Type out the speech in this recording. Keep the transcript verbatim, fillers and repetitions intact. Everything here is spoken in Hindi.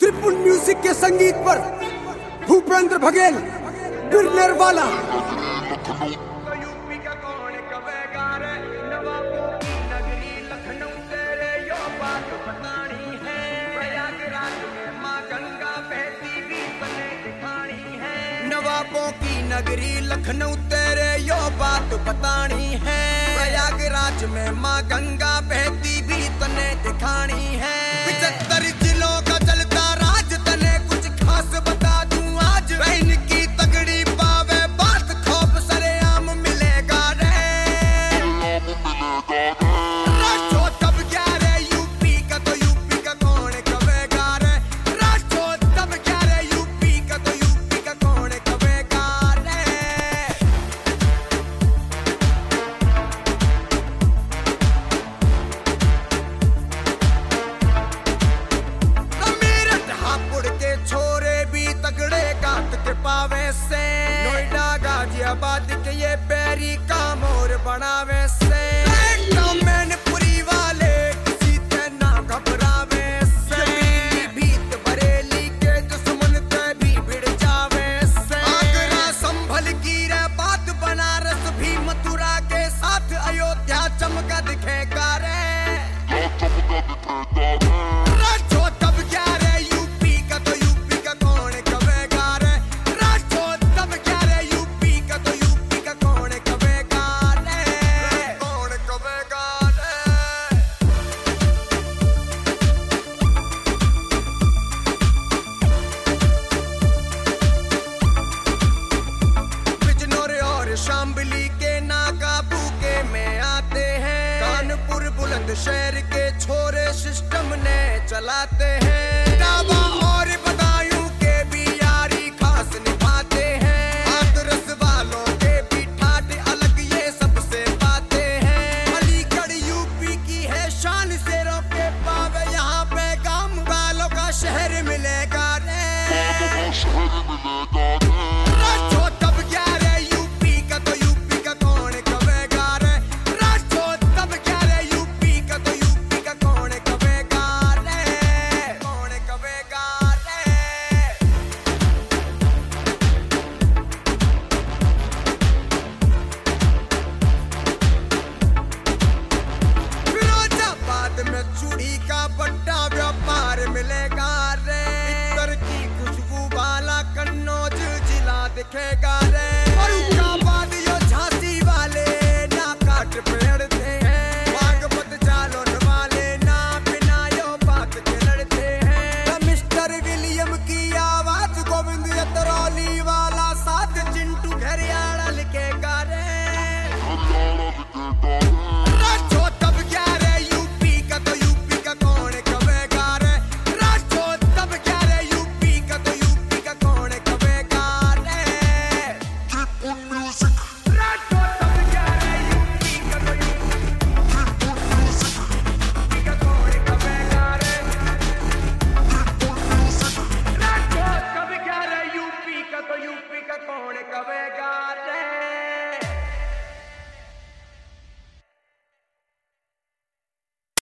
त्रिपुल म्यूजिक के संगीत पर भूपेंद्र बघेल बिरनेर वाला। यूपी का कौन कवेगा रे, नवाबों की नगरी लखनऊ तेरे यो बात बतानी है। प्रयागराज में माँ गंगा बहती भी तने दिखानी है। नवाबों की नगरी लखनऊ तेरे यो बात बतानी है। प्रयागराज में माँ गंगा बहती भी तने दिखानी है। पचहत्तर जिलों का चलता राज तने कुछ खास बता दूं आज। बहन की तगड़ी पावे बात खौफ सरेआम मिलेगा रे। राष्ट्रो तब क्या रे यूपी का, तो यूपी का कौन कवेगा रे। राष्ट्रो तब क्या रे यूपी का, तो यूपी का कौन कवेगा रे। मेरठ हापुड़ के छोरे भी तगड़े गात के पावे से। नोएडा गाजियाबाद के ये पैरी का मोर बनावे से।